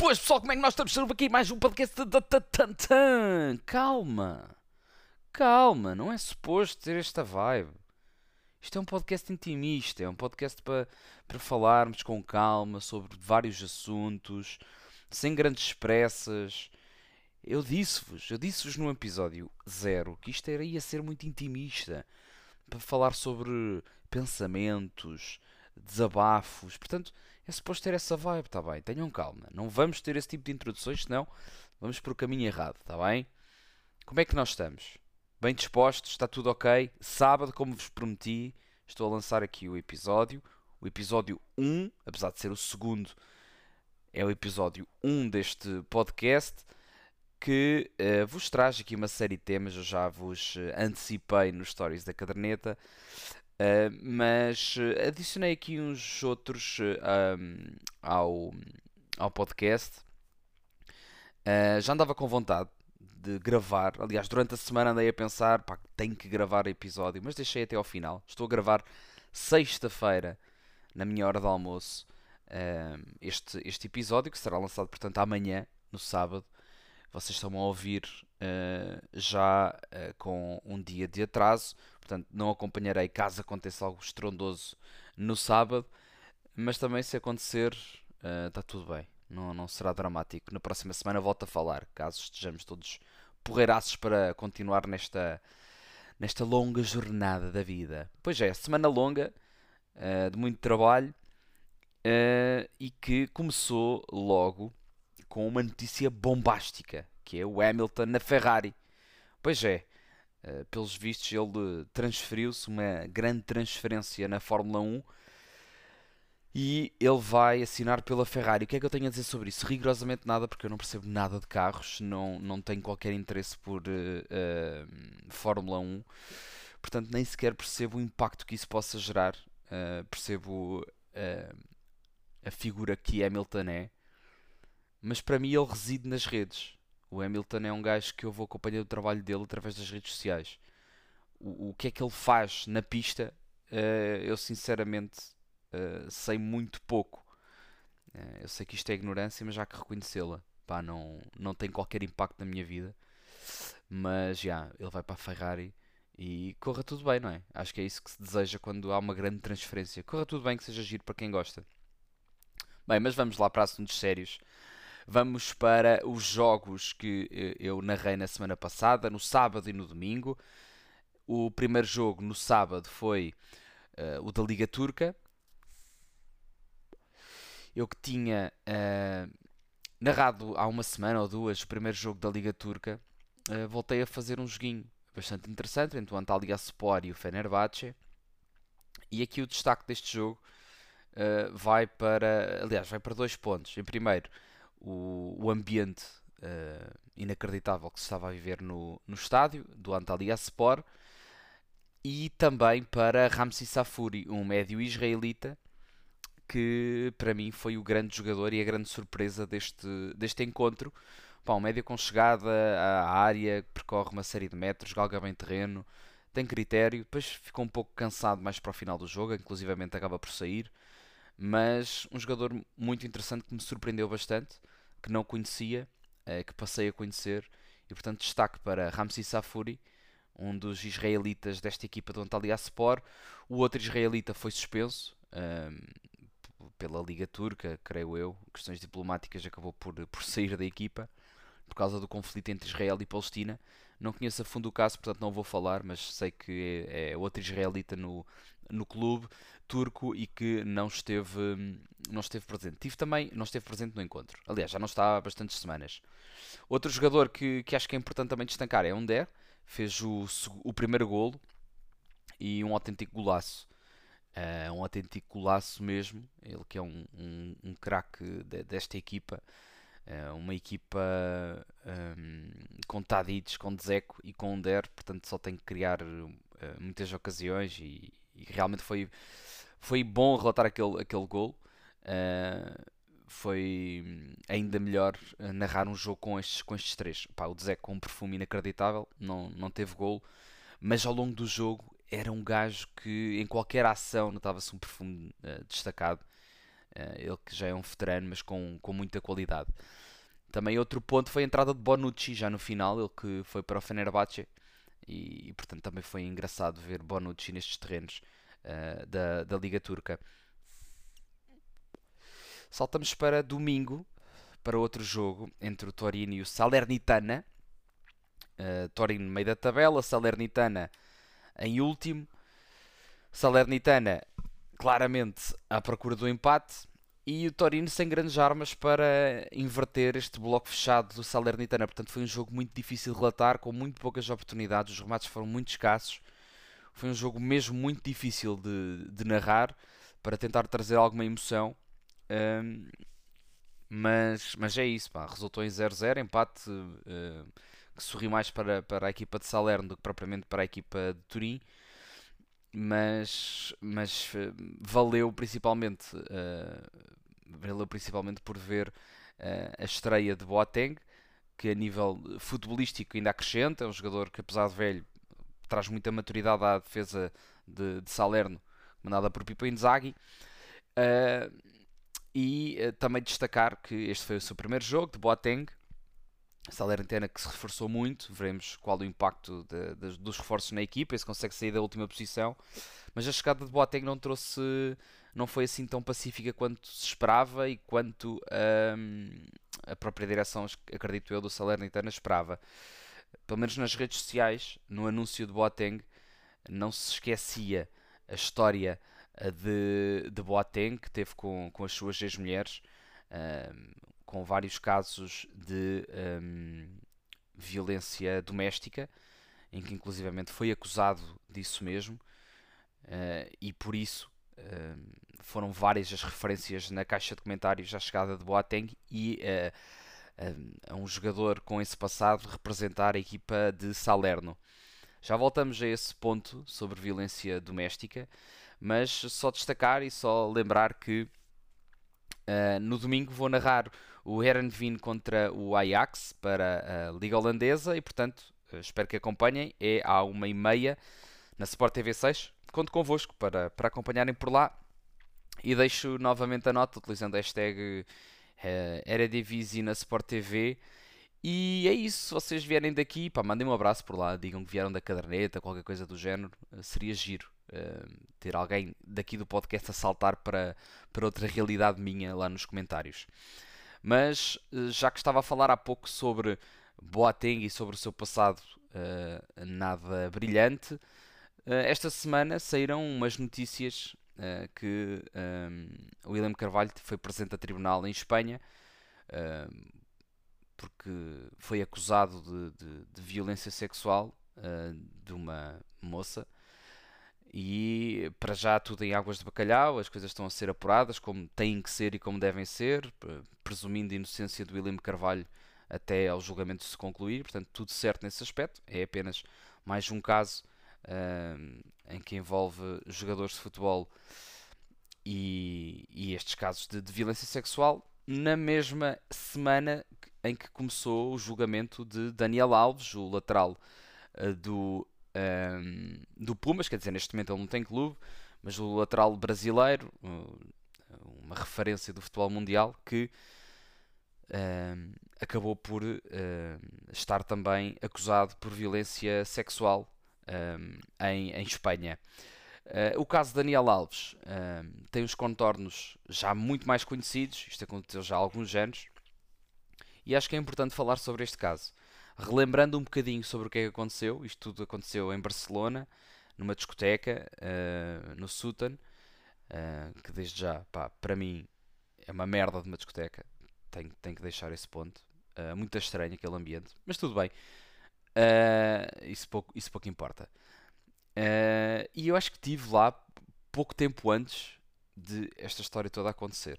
Boas pessoal, como é que nós estamos? Estamos aqui mais um podcast da Tantan. Calma, calma, não é suposto ter esta vibe. Isto é um podcast intimista, é um podcast para falarmos com calma sobre vários assuntos, sem grandes expressas. Eu disse-vos no episódio zero que isto ia ser muito intimista, para falar sobre pensamentos, desabafos. Portanto, é suposto ter essa vibe, está bem? Tenham calma. Não vamos ter esse tipo de introduções, senão vamos por o caminho errado, está bem? Como é que nós estamos? Bem dispostos? Está tudo ok? Sábado, como vos prometi, estou a lançar aqui o episódio. O episódio um, apesar de ser o segundo, é o episódio um deste podcast que vos traz aqui uma série de temas. Eu já vos antecipei nos stories da caderneta, mas adicionei aqui uns outros ao podcast. Já andava com vontade de gravar. Aliás, durante a semana andei a pensar, pá, tenho que gravar episódio, mas deixei até ao final. Estou a gravar sexta-feira, na minha hora de almoço, este episódio, que será lançado, portanto, amanhã, no sábado. Vocês estão a ouvir já com um dia de atraso, portanto não acompanharei caso aconteça algo estrondoso no sábado, mas também se acontecer está tudo bem, não será dramático. Na próxima semana volto a falar, caso estejamos todos porreiraços para continuar nesta longa jornada da vida. Pois é, semana longa, de muito trabalho, e que começou logo com uma notícia bombástica, que é o Hamilton na Ferrari. Pois é, pelos vistos ele transferiu-se, uma grande transferência na Fórmula 1, e ele vai assinar pela Ferrari. O que é que eu tenho a dizer sobre isso? Rigorosamente nada, porque eu não percebo nada de carros, não tenho qualquer interesse por Fórmula 1, portanto nem sequer percebo o impacto que isso possa gerar. Percebo a figura que Hamilton é, mas para mim ele reside nas redes. O Hamilton é um gajo que eu vou acompanhando o trabalho dele através das redes sociais. O que é que ele faz na pista, eu sinceramente sei muito pouco. Eu sei que isto é ignorância, mas já que reconhecê-la. Pá, não tem qualquer impacto na minha vida. Mas já, ele vai para a Ferrari e corra tudo bem, não é? Acho que é isso que se deseja quando há uma grande transferência. Corra tudo bem, que seja giro para quem gosta. Bem, mas vamos lá para assuntos sérios. Vamos para os jogos que eu narrei na semana passada, no sábado e no domingo. O primeiro jogo no sábado foi o da Liga Turca. Eu que tinha narrado há uma semana ou duas o primeiro jogo da Liga Turca, voltei a fazer um joguinho bastante interessante entre o Antalyaspor e o Fenerbahçe. E aqui o destaque deste jogo vai para, aliás, vai para dois pontos. Em primeiro, o ambiente inacreditável que se estava a viver no estádio do Antalyaspor, e também para Ramzi Safuri, um médio israelita que para mim foi o grande jogador e a grande surpresa deste encontro. Pá, um médio com chegada à área, percorre uma série de metros, galga bem terreno, tem critério. Depois ficou um pouco cansado mais para o final do jogo, inclusivamente acaba por sair, mas um jogador muito interessante que me surpreendeu bastante, que não conhecia, que passei a conhecer, e portanto destaque para Ramzi Safuri, um dos israelitas desta equipa do Antalyaspor. O outro israelita foi suspenso pela Liga Turca, creio eu, questões diplomáticas, acabou por sair da equipa por causa do conflito entre Israel e Palestina. Não conheço a fundo o caso, portanto não vou falar, mas sei que é outro israelita no clube turco e que não esteve presente. Não esteve presente no encontro. Aliás, já não está há bastantes semanas. Outro jogador que acho que é importante também destacar é Under, fez o primeiro golo e um autêntico golaço. Um autêntico golaço mesmo. Ele que é um craque desta equipa. Uma equipa com Tadic, com Dzeko e com Under, portanto só tem que criar muitas ocasiões, e realmente foi bom relatar aquele gol. Foi ainda melhor narrar um jogo com estes três. Pá, o Dzeko com um perfume inacreditável, não teve gol, mas ao longo do jogo era um gajo que em qualquer ação notava-se um perfume destacado. Ele que já é um veterano, mas com muita qualidade. Também outro ponto foi a entrada de Bonucci já no final, ele que foi para o Fenerbahçe. Portanto também foi engraçado ver Bonucci nestes terrenos da Liga Turca. Saltamos para domingo, para outro jogo entre o Torino e o Salernitana. Torino no meio da tabela, Salernitana em último. Salernitana claramente à procura do empate e o Torino sem grandes armas para inverter este bloco fechado do Salernitana. Portanto, foi um jogo muito difícil de relatar, com muito poucas oportunidades, os remates foram muito escassos. Foi um jogo mesmo muito difícil de narrar para tentar trazer alguma emoção. Um, mas é isso, pá. Resultou em 0-0, empate que sorri mais para a equipa de Salerno do que propriamente para a equipa de Turim. Mas valeu principalmente por ver a estreia de Boateng, que a nível futebolístico ainda acrescenta. É um jogador que, apesar de velho, traz muita maturidade à defesa de Salerno, mandada por Pipo Inzaghi. Também destacar que este foi o seu primeiro jogo de Boateng. Salernitana que se reforçou muito, veremos qual o impacto dos reforços na equipa e se consegue sair da última posição. Mas a chegada de Boateng não foi assim tão pacífica quanto se esperava e quanto a própria direção, acredito eu, do Salernitana esperava. Pelo menos nas redes sociais, no anúncio de Boateng, não se esquecia a história de Boateng, que teve com as suas ex-mulheres, com vários casos de violência doméstica, em que inclusivamente foi acusado disso mesmo, e por isso foram várias as referências na caixa de comentários à chegada de Boateng e a um jogador com esse passado representar a equipa de Salerno. Já voltamos a esse ponto sobre violência doméstica, mas só destacar e só lembrar que no domingo vou narrar o Heerenveen contra o Ajax para a Liga Holandesa e, portanto, espero que acompanhem. É à 1h30 na Sport TV 6. Conto convosco para acompanharem por lá e deixo novamente a nota utilizando a hashtag Eredivisie na Sport TV. E é isso, se vocês vierem daqui, pá, mandem um abraço por lá, digam que vieram da caderneta, qualquer coisa do género, seria giro ter alguém daqui do podcast a saltar para outra realidade minha lá nos comentários. Mas já que estava a falar há pouco sobre Boateng e sobre o seu passado nada brilhante, esta semana saíram umas notícias que o William Carvalho foi presente a tribunal em Espanha porque foi acusado de violência sexual de uma moça. E para já tudo em águas de bacalhau, as coisas estão a ser apuradas como têm que ser e como devem ser, presumindo a inocência de William Carvalho até ao julgamento se concluir. Portanto, tudo certo nesse aspecto. É apenas mais um caso em que envolve jogadores de futebol e estes casos de violência sexual na mesma semana em que começou o julgamento de Daniel Alves, o lateral do Pumas. Quer dizer, neste momento ele não tem clube, mas o lateral brasileiro, uma referência do futebol mundial, que acabou por estar também acusado por violência sexual em Espanha. O caso de Daniel Alves tem os contornos já muito mais conhecidos, isto aconteceu já há alguns anos, e acho que é importante falar sobre este caso. Relembrando um bocadinho sobre o que é que aconteceu, isto tudo aconteceu em Barcelona, numa discoteca, no Sutton, que desde já, pá, para mim, é uma merda de uma discoteca, tenho que deixar esse ponto. Muito estranho aquele ambiente, mas tudo bem, isso pouco importa. E eu acho que estive lá pouco tempo antes de esta história toda acontecer,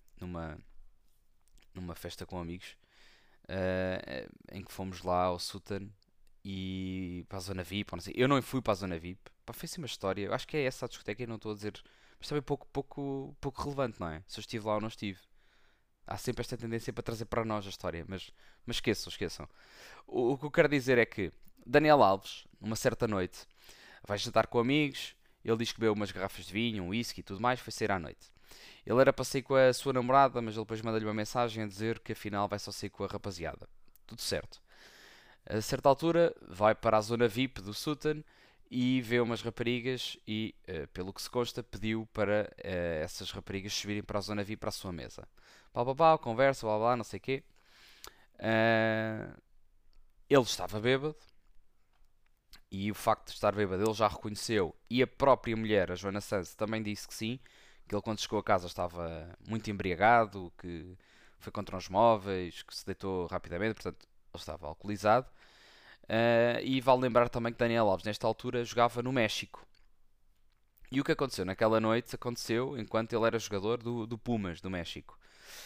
numa festa com amigos, em que fomos lá ao Sutton e para a zona VIP, ou não sei. Eu não fui para a zona VIP, pá, foi assim uma história. Eu acho que é essa a discoteca e não estou a dizer, mas também pouco relevante, não é? Se eu estive lá ou não estive. Há sempre esta tendência para trazer para nós a história, mas esqueçam. O que eu quero dizer é que Daniel Alves, numa certa noite, vai jantar com amigos. Ele diz que bebeu umas garrafas de vinho, um whisky e tudo mais. Foi sair à noite. Ele era para sair com a sua namorada, mas ele depois manda-lhe uma mensagem a dizer que afinal vai só sair com a rapaziada. Tudo certo. A certa altura, vai para a zona VIP do Sutton e vê umas raparigas e, pelo que se consta, pediu para essas raparigas subirem para a zona VIP para a sua mesa. Pá, pá, pá, conversa, blá, blá, não sei o quê. Uh, Ele estava bêbado e o facto de estar bêbado ele já reconheceu e a própria mulher, a Joana Sanz, também disse que sim, que ele quando chegou a casa estava muito embriagado, que foi contra uns móveis, que se deitou rapidamente, portanto ele estava alcoolizado. E vale lembrar também que Daniel Alves nesta altura jogava no México. E o que aconteceu naquela noite aconteceu enquanto ele era jogador do Pumas, do México.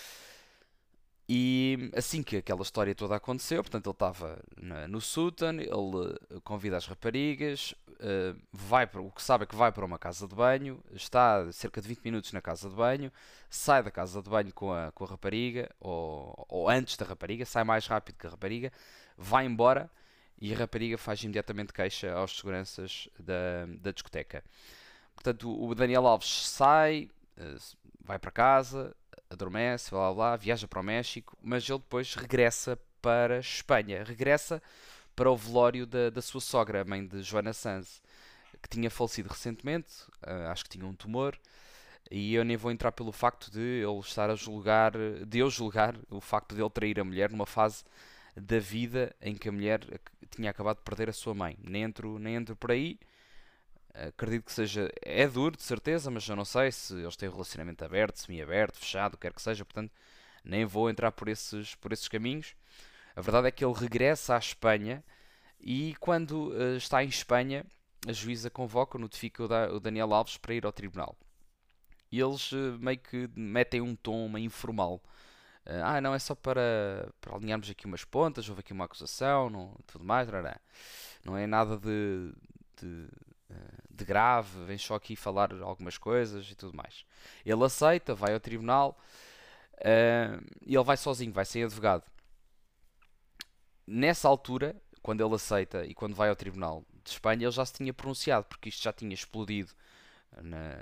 E assim que aquela história toda aconteceu, portanto ele estava no Sutton, ele convida as raparigas, o que sabe é que vai para uma casa de banho, está cerca de 20 minutos na casa de banho, sai da casa de banho com a rapariga, ou antes da rapariga, sai mais rápido que a rapariga, vai embora e a rapariga faz imediatamente queixa aos seguranças da discoteca. Portanto, o Daniel Alves sai, vai para casa, adormece, blá blá blá, viaja para o México, mas ele depois regressa para a Espanha, regressa para o velório da sua sogra, a mãe de Joana Sanz, que tinha falecido recentemente, acho que tinha um tumor, e eu nem vou entrar pelo facto de ele estar a julgar, de eu julgar o facto de ele trair a mulher numa fase da vida em que a mulher tinha acabado de perder a sua mãe. Nem entro por aí. Acredito que seja. É duro, de certeza, mas eu não sei se eles têm um relacionamento aberto, semi-aberto, fechado, quer que seja, portanto, nem vou entrar por esses caminhos. A verdade é que ele regressa à Espanha e quando está em Espanha, a juíza convoca, notifica o Daniel Alves para ir ao tribunal. E eles meio que metem um tom meio informal. Não, é só para alinharmos aqui umas pontas, houve aqui uma acusação, não, tudo mais, não é nada de, de grave, vem só aqui falar algumas coisas e tudo mais. Ele aceita, vai ao tribunal e ele vai sozinho, vai sem advogado. Nessa altura, quando ele aceita e quando vai ao tribunal de Espanha, ele já se tinha pronunciado, porque isto já tinha explodido na,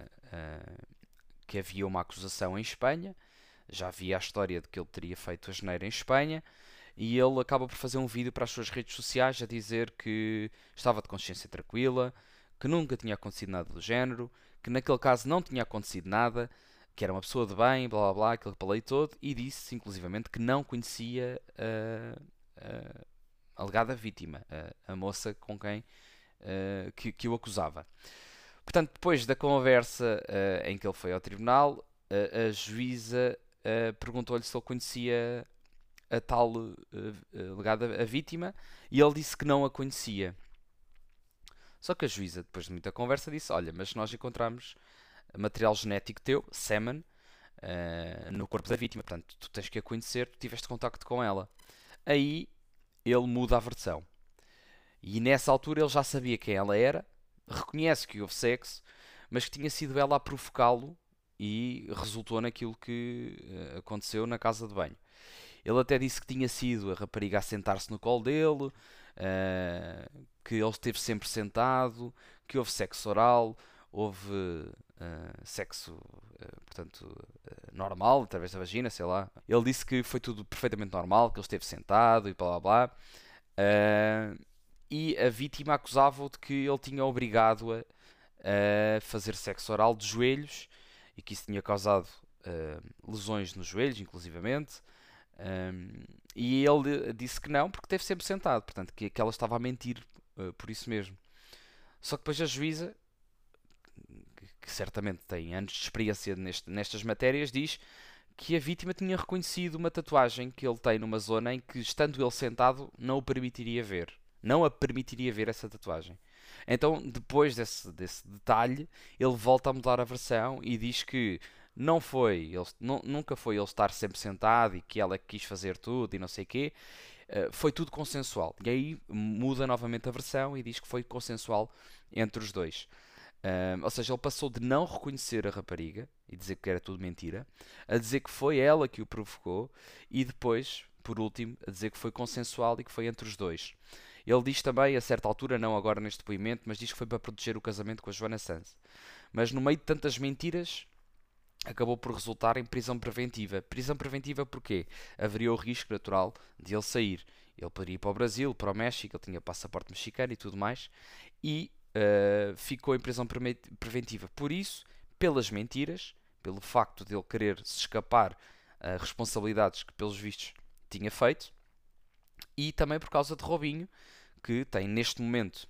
que havia uma acusação em Espanha, já havia a história de que ele teria feito a geneira em Espanha, e ele acaba por fazer um vídeo para as suas redes sociais a dizer que estava de consciência tranquila, que nunca tinha acontecido nada do género, que naquele caso não tinha acontecido nada, que era uma pessoa de bem, blá blá blá, aquele palei todo, e disse inclusivamente que não conhecia a alegada vítima, a moça com quem que o acusava. Portanto, depois da conversa em que ele foi ao tribunal, a juíza perguntou-lhe se ele conhecia a tal alegada a vítima e ele disse que não a conhecia. Só que a juíza, depois de muita conversa, disse: Olha, mas nós encontramos material genético teu, semen, no corpo da vítima, portanto, tu tens que a conhecer, tu tiveste contacto com ela. Aí ele muda a versão. E nessa altura ele já sabia quem ela era, reconhece que houve sexo, mas que tinha sido ela a provocá-lo e resultou naquilo que aconteceu na casa de banho. Ele até disse que tinha sido a rapariga a sentar-se no colo dele, que ele esteve sempre sentado, que houve sexo oral, houve sexo, portanto, normal, através da vagina, sei lá. Ele disse que foi tudo perfeitamente normal, que ele esteve sentado e blá blá blá. E a vítima acusava-o de que ele tinha obrigado-a a fazer sexo oral de joelhos e que isso tinha causado lesões nos joelhos, inclusivamente. E ele disse que não, porque esteve sempre sentado, portanto, que ela estava a mentir por isso mesmo. Só que depois a juíza, que certamente tem anos de experiência nestas matérias, diz que a vítima tinha reconhecido uma tatuagem que ele tem numa zona em que, estando ele sentado, não o permitiria ver. Não a permitiria ver essa tatuagem. Então, depois desse detalhe, ele volta a mudar a versão e diz que não foi, nunca foi ele estar sempre sentado e que ela quis fazer tudo e não sei o quê. Foi tudo consensual. E aí muda novamente a versão e diz que foi consensual entre os dois. Ou seja, ele passou de não reconhecer a rapariga e dizer que era tudo mentira, a dizer que foi ela que o provocou e depois, por último, a dizer que foi consensual e que foi entre os dois. Ele diz também, a certa altura, não agora neste depoimento, mas diz que foi para proteger o casamento com a Joana Sanz. Mas no meio de tantas mentiras, acabou por resultar em prisão preventiva. Prisão preventiva porquê? Haveria o risco natural de ele sair. Ele poderia ir para o Brasil, para o México, ele tinha passaporte mexicano e tudo mais, e ficou em prisão preventiva. Por isso, pelas mentiras, pelo facto de ele querer se escapar a responsabilidades que, pelos vistos, tinha feito, e também por causa de Robinho, que tem neste momento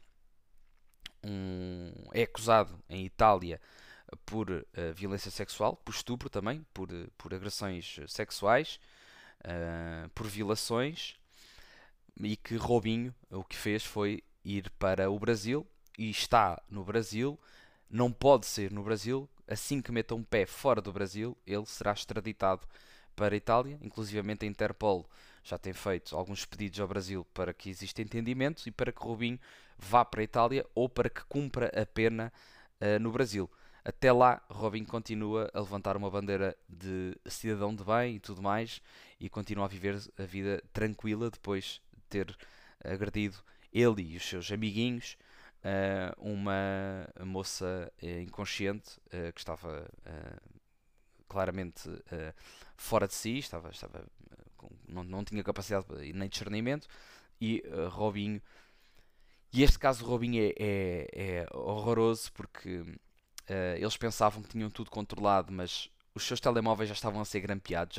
é acusado em Itália por violência sexual, por estupro também, por agressões sexuais, por violações, e que Robinho o que fez foi ir para o Brasil e está no Brasil, não pode ser no Brasil, assim que meta um pé fora do Brasil, ele será extraditado para a Itália, inclusivamente a Interpol já tem feito alguns pedidos ao Brasil para que exista entendimento e para que Robinho vá para a Itália ou para que cumpra a pena no Brasil. Até lá, Robinho continua a levantar uma bandeira de cidadão de bem e tudo mais e continua a viver a vida tranquila depois de ter agredido ele e os seus amiguinhos uma moça inconsciente que estava claramente fora de si, não tinha capacidade nem discernimento, e Robinho. E este caso do Robinho é horroroso porque eles pensavam que tinham tudo controlado, mas os seus telemóveis já estavam a ser grampeados,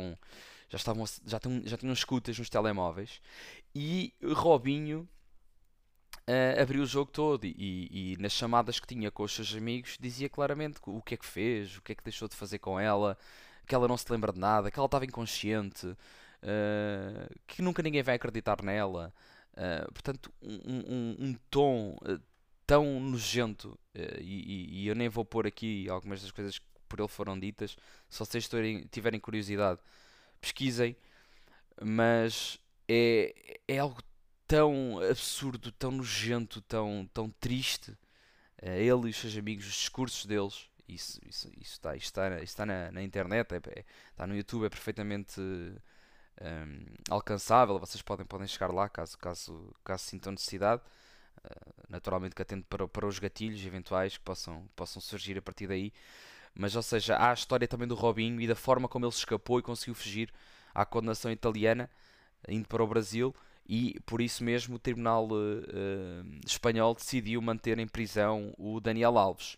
já tinham escutas nos telemóveis, e Robinho abriu o jogo todo e nas chamadas que tinha com os seus amigos dizia claramente o que é que fez, o que é que deixou de fazer com ela, que ela não se lembra de nada, que ela estava inconsciente, que nunca ninguém vai acreditar nela. Portanto, um tom tão nojento, e eu nem vou pôr aqui algumas das coisas que por ele foram ditas, se vocês tiverem curiosidade, pesquisem, mas é algo tão absurdo, tão nojento, tão triste. Ele e os seus amigos, os discursos deles, isso está na internet, está no YouTube, é perfeitamente alcançável. Vocês podem chegar lá caso sintam necessidade. Naturalmente que atendo para os gatilhos eventuais que possam surgir a partir daí. Mas, ou seja, há a história também do Robinho e da forma como ele se escapou e conseguiu fugir à condenação italiana, indo para o Brasil, e por isso mesmo o Tribunal espanhol decidiu manter em prisão o Daniel Alves.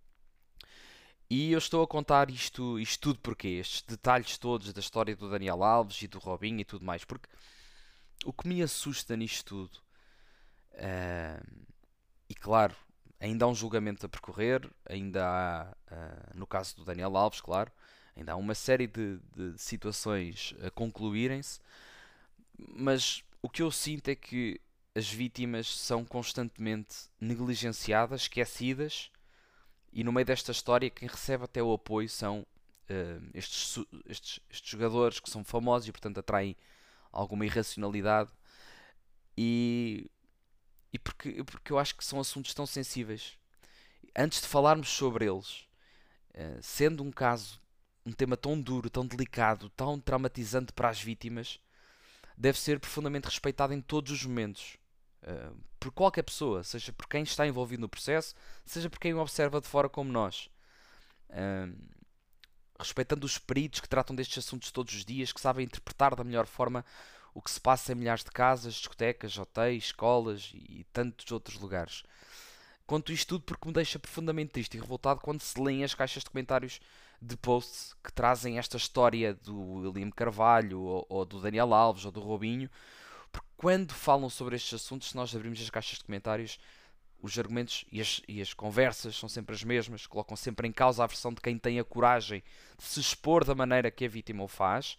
E eu estou a contar isto tudo porque estes detalhes todos da história do Daniel Alves e do Robinho e tudo mais, porque o que me assusta nisto tudo, e claro, ainda há um julgamento a percorrer, ainda há, no caso do Daniel Alves, claro, ainda há uma série de situações a concluírem-se, mas o que eu sinto é que as vítimas são constantemente negligenciadas, esquecidas, e no meio desta história quem recebe até o apoio são estes jogadores que são famosos e portanto atraem alguma irracionalidade, e, porque eu acho que são assuntos tão sensíveis. Antes de falarmos sobre eles, sendo um tema tão duro, tão delicado, tão traumatizante para as vítimas, deve ser profundamente respeitado em todos os momentos. Por qualquer pessoa, seja por quem está envolvido no processo, seja por quem o observa de fora como nós. Respeitando os peritos que tratam destes assuntos todos os dias, que sabem interpretar da melhor forma o que se passa em milhares de casas, discotecas, hotéis, escolas e tantos outros lugares. Conto isto tudo porque me deixa profundamente triste e revoltado quando se lêem as caixas de comentários de posts que trazem esta história do William Carvalho, ou do Daniel Alves, ou do Robinho, porque quando falam sobre estes assuntos, se nós abrimos as caixas de comentários, os argumentos e as conversas são sempre as mesmas, colocam sempre em causa a versão de quem tem a coragem de se expor da maneira que a vítima o faz,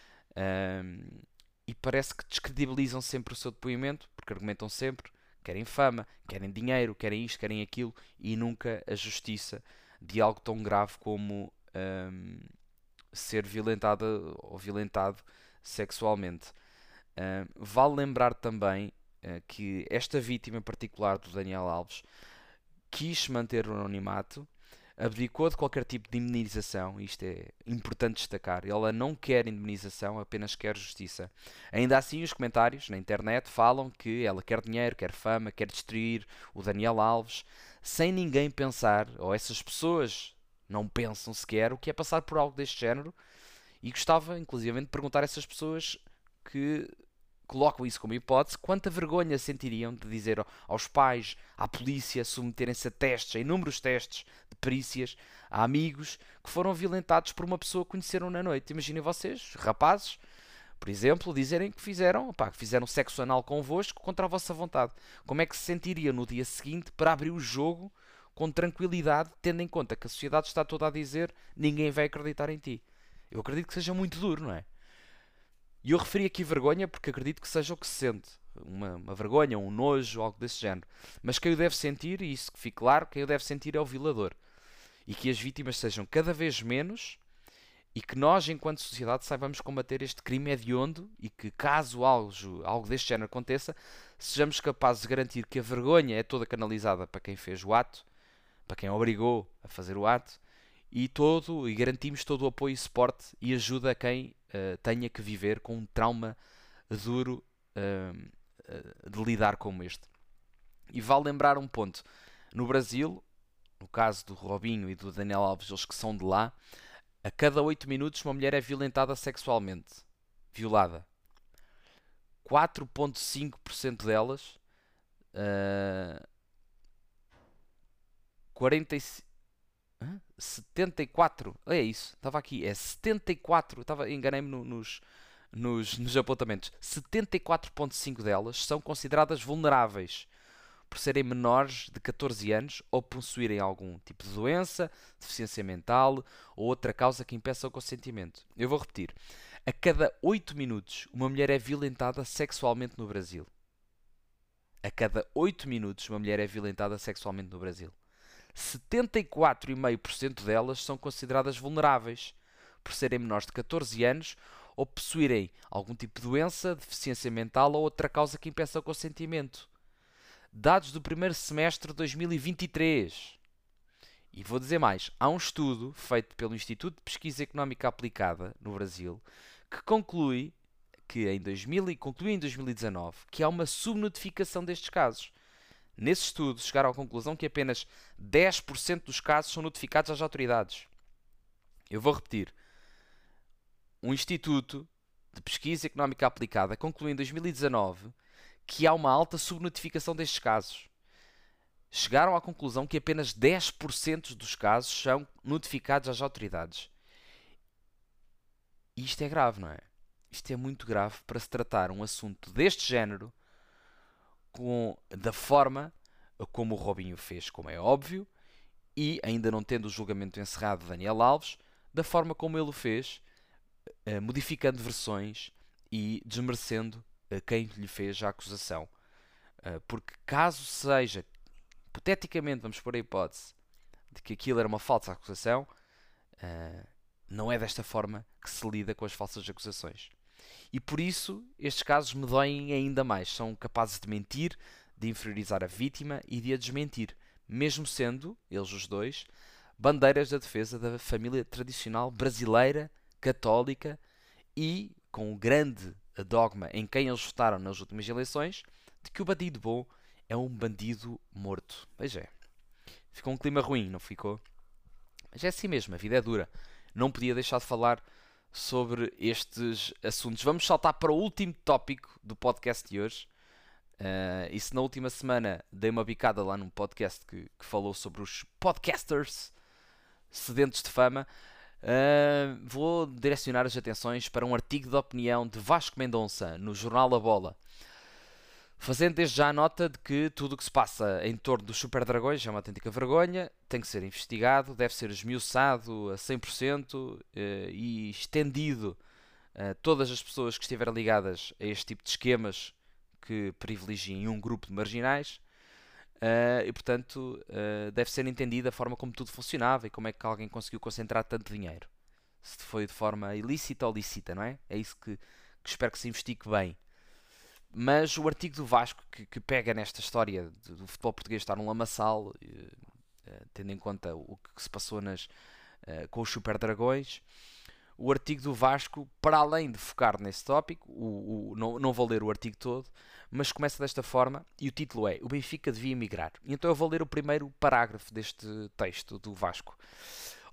e parece que descredibilizam sempre o seu depoimento, porque argumentam sempre, querem fama, querem dinheiro, querem isto, querem aquilo, e nunca a justiça de algo tão grave como ser violentada ou violentado sexualmente. Vale lembrar também que esta vítima em particular do Daniel Alves quis manter o anonimato, abdicou de qualquer tipo de indemnização, isto é importante destacar, ela não quer indemnização, apenas quer justiça. Ainda assim, os comentários na internet falam que ela quer dinheiro, quer fama, quer destruir o Daniel Alves, sem ninguém pensar, ou essas pessoas não pensam sequer o que é passar por algo deste género, e gostava, inclusive, de perguntar a essas pessoas que colocam isso como hipótese, quanta vergonha sentiriam de dizer aos pais, à polícia, submeterem-se a testes, a inúmeros testes de perícias, a amigos que foram violentados por uma pessoa que conheceram na noite. Imaginem vocês, rapazes, por exemplo, dizerem que fizeram sexo anal convosco contra a vossa vontade. Como é que se sentiria no dia seguinte para abrir o jogo com tranquilidade, tendo em conta que a sociedade está toda a dizer ninguém vai acreditar em ti? Eu acredito que seja muito duro, não é? E eu referi aqui vergonha porque acredito que seja o que se sente. Uma vergonha, um nojo, algo desse género. Mas quem o deve sentir, e isso que fique claro, quem o deve sentir é o violador. E que as vítimas sejam cada vez menos e que nós, enquanto sociedade, saibamos combater este crime hediondo e que, caso algo deste género aconteça, sejamos capazes de garantir que a vergonha é toda canalizada para quem fez o ato, para quem obrigou a fazer o ato, e garantimos todo o apoio e suporte e ajuda a quem tenha que viver com um trauma duro de lidar como este. E vale lembrar um ponto. No Brasil, no caso do Robinho e do Daniel Alves, eles que são de lá, a cada 8 minutos uma mulher é violentada sexualmente. Violada. 4,5% delas, 45, 74, é isso, estava aqui, é 74, enganei-me nos apontamentos. 74,5 delas são consideradas vulneráveis por serem menores de 14 anos ou possuírem algum tipo de doença, deficiência mental ou outra causa que impeça o consentimento. Eu vou repetir. A cada 8 minutos, uma mulher é violentada sexualmente no Brasil. A cada 8 minutos, uma mulher é violentada sexualmente no Brasil. 74,5% delas são consideradas vulneráveis por serem menores de 14 anos ou possuírem algum tipo de doença, deficiência mental ou outra causa que impeça o consentimento. Dados do primeiro semestre de 2023. E vou dizer mais, há um estudo feito pelo Instituto de Pesquisa Económica Aplicada no Brasil que conclui em 2019 que há uma subnotificação destes casos. Nesse estudo, chegaram à conclusão que apenas 10% dos casos são notificados às autoridades. Eu vou repetir. Um Instituto de Pesquisa Económica Aplicada concluiu em 2019 que há uma alta subnotificação destes casos. Chegaram à conclusão que apenas 10% dos casos são notificados às autoridades. E isto é grave, não é? Isto é muito grave para se tratar um assunto deste género da forma como o Robinho fez, como é óbvio, e, ainda não tendo o julgamento encerrado de Daniel Alves, da forma como ele o fez, modificando versões e desmerecendo quem lhe fez a acusação. Porque caso seja, hipoteticamente, vamos pôr a hipótese de que aquilo era uma falsa acusação, não é desta forma que se lida com as falsas acusações. E por isso, estes casos me doem ainda mais. São capazes de mentir, de inferiorizar a vítima e de a desmentir, mesmo sendo, eles os dois, bandeiras da defesa da família tradicional brasileira, católica e com o grande dogma em quem eles votaram nas últimas eleições, de que o bandido bom é um bandido morto. Pois é. Ficou um clima ruim, não ficou? Mas é assim mesmo, a vida é dura. Não podia deixar de falar sobre estes assuntos. Vamos saltar para o último tópico do podcast de hoje. E se na última semana dei uma bicada lá num podcast que falou sobre os podcasters sedentos de fama, vou direcionar as atenções para um artigo de opinião de Vasco Mendonça no jornal A Bola. Fazendo desde já a nota de que tudo o que se passa em torno dos Super Dragões é uma autêntica vergonha, tem que ser investigado, deve ser esmiuçado a 100% e estendido a todas as pessoas que estiverem ligadas a este tipo de esquemas que privilegiem um grupo de marginais e, portanto, deve ser entendida a forma como tudo funcionava e como é que alguém conseguiu concentrar tanto dinheiro. Se foi de forma ilícita ou lícita, não é? É isso que espero que se investigue bem. Mas o artigo do Vasco, que pega nesta história do futebol português estar num lamaçal, tendo em conta o que se passou com os Super Dragões, o artigo do Vasco, para além de focar nesse tópico, não vou ler o artigo todo, mas começa desta forma, e o título é: O Benfica devia emigrar. E então eu vou ler o primeiro parágrafo deste texto do Vasco.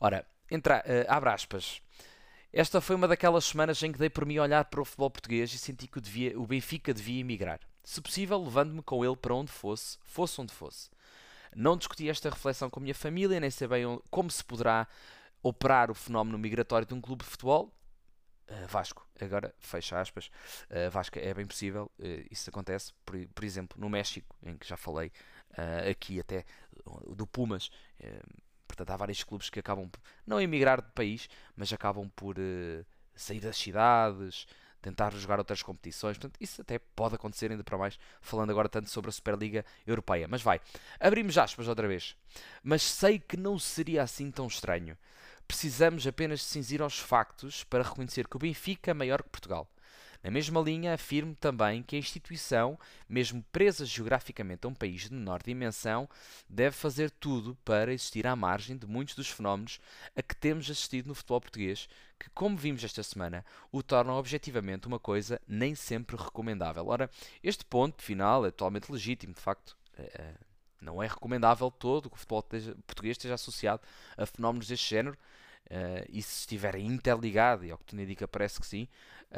Ora, abre aspas. Esta foi uma daquelas semanas em que dei por mim a olhar para o futebol português e senti que o Benfica devia emigrar. Se possível, levando-me com ele para onde fosse onde fosse. Não discuti esta reflexão com a minha família, nem sei bem como se poderá operar o fenómeno migratório de um clube de futebol. Vasco, agora fecha aspas. Vasco, é bem possível, isso acontece, por exemplo, no México, em que já falei aqui até do Pumas. Portanto, há vários clubes que acabam por não emigrar de país, mas acabam por sair das cidades, tentar jogar outras competições. Portanto, isso até pode acontecer ainda para mais, falando agora tanto sobre a Superliga Europeia. Mas vai, abrimos aspas outra vez. Mas sei que não seria assim tão estranho. Precisamos apenas de cinzir aos factos para reconhecer que o Benfica é maior que Portugal. Na mesma linha, afirmo também que a instituição, mesmo presa geograficamente a um país de menor dimensão, deve fazer tudo para existir à margem de muitos dos fenómenos a que temos assistido no futebol português, que, como vimos esta semana, o tornam objetivamente uma coisa nem sempre recomendável. Ora, este ponto final é totalmente legítimo, de facto. Não é recomendável todo que o futebol português esteja associado a fenómenos deste género. E se estiverem interligados, e ao que tudo indica parece que sim,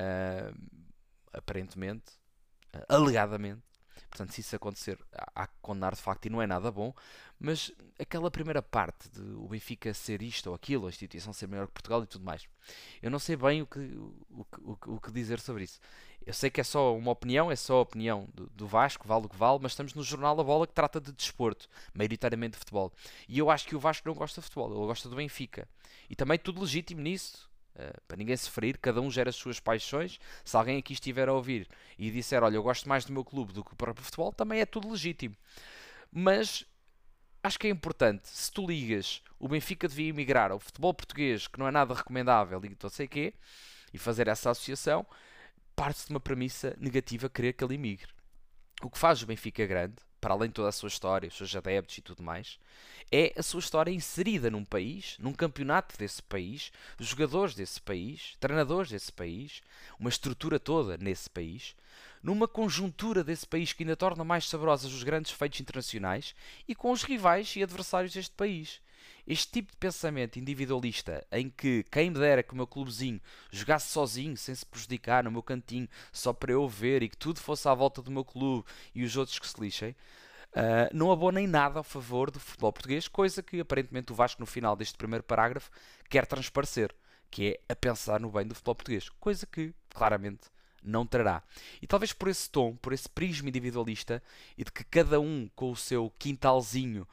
aparentemente, alegadamente, portanto, se isso acontecer, há que condenar de facto e não é nada bom. Mas aquela primeira parte de o Benfica ser isto ou aquilo, a instituição ser maior que Portugal e tudo mais, eu não sei bem o que dizer sobre isso. Eu sei que é só uma opinião, é só a opinião do Vasco, vale o que vale, mas estamos no jornal A Bola, que trata de desporto, maioritariamente de futebol. E eu acho que o Vasco não gosta de futebol, ele gosta do Benfica. E também tudo legítimo nisso. Para ninguém se ferir, cada um gera as suas paixões. Se alguém aqui estiver a ouvir e disser, olha, eu gosto mais do meu clube do que o próprio futebol, também é tudo legítimo. Mas acho que é importante, se tu ligas o Benfica devia emigrar ao futebol português, que não é nada recomendável e não sei o quê, e fazer essa associação, parte-se de uma premissa negativa querer que ele emigre. O que faz o Benfica grande, para além de toda a sua história, os seus adeptos e tudo mais, é a sua história inserida num país, num campeonato desse país, jogadores desse país, treinadores desse país, uma estrutura toda nesse país, numa conjuntura desse país que ainda torna mais saborosas os grandes feitos internacionais e com os rivais e adversários deste país. Este tipo de pensamento individualista, em que quem me dera que o meu clubezinho jogasse sozinho, sem se prejudicar, no meu cantinho, só para eu ver e que tudo fosse à volta do meu clube e os outros que se lixem, não abona em nada a favor do futebol português, coisa que aparentemente o Vasco no final deste primeiro parágrafo quer transparecer, que é a pensar no bem do futebol português, coisa que claramente não trará. E talvez por esse tom, por esse prisma individualista e de que cada um com o seu quintalzinho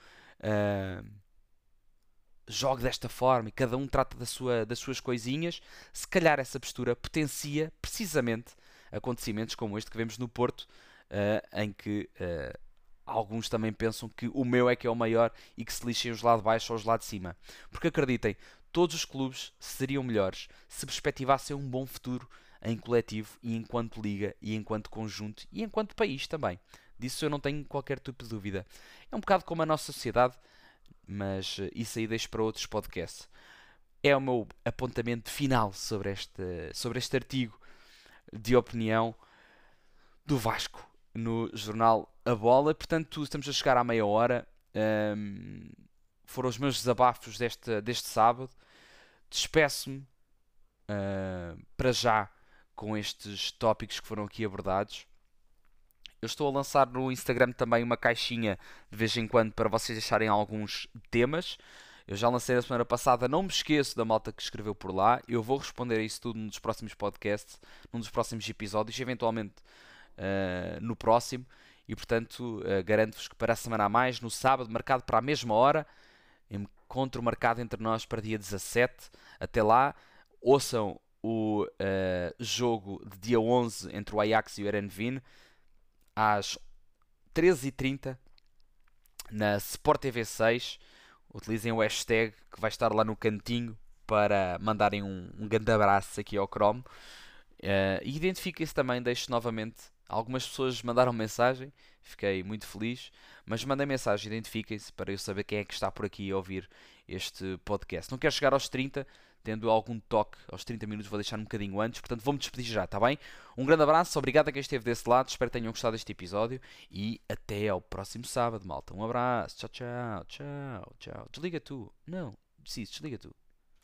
jogue desta forma e cada um trata das suas coisinhas, se calhar essa postura potencia precisamente acontecimentos como este que vemos no Porto, em que alguns também pensam que o meu é que é o maior e que se lixem os lá de baixo ou os lá de cima. Porque acreditem, todos os clubes seriam melhores se perspectivassem um bom futuro em coletivo e enquanto liga e enquanto conjunto e enquanto país também. Disso eu não tenho qualquer tipo de dúvida. É um bocado como a nossa sociedade, mas isso aí deixo para outros podcasts. É o meu apontamento final sobre este artigo de opinião do Vasco no jornal A Bola. Portanto, estamos a chegar à meia hora. Foram os meus desabafos deste sábado. Despeço-me para já com estes tópicos que foram aqui abordados. Eu estou a lançar no Instagram também uma caixinha de vez em quando para vocês deixarem alguns temas. Eu já lancei na semana passada, não me esqueço da malta que escreveu por lá. Eu vou responder a isso tudo num dos próximos podcasts, num dos próximos episódios, eventualmente no próximo. E portanto, garanto-vos que para a semana a mais, no sábado, marcado para a mesma hora, encontro marcado entre nós para dia 17. Até lá, ouçam o jogo de dia 11 entre o Ajax e o Heerenveen às 13h30 na Sport TV 6. Utilizem o hashtag que vai estar lá no cantinho para mandarem um grande abraço aqui ao Chrome. E identifiquem-se também, deixo novamente. Algumas pessoas mandaram mensagem, fiquei muito feliz, mas mandem mensagem, identifiquem-se para eu saber quem é que está por aqui a ouvir este podcast. Não quero chegar aos 30, tendo algum toque aos 30 minutos, vou deixar um bocadinho antes, portanto vou-me despedir já, está bem? Um grande abraço, obrigado a quem esteve desse lado, espero que tenham gostado deste episódio e até ao próximo sábado, malta. Um abraço, tchau, tchau, tchau, tchau. Desliga tu, não, preciso. Desliga tu.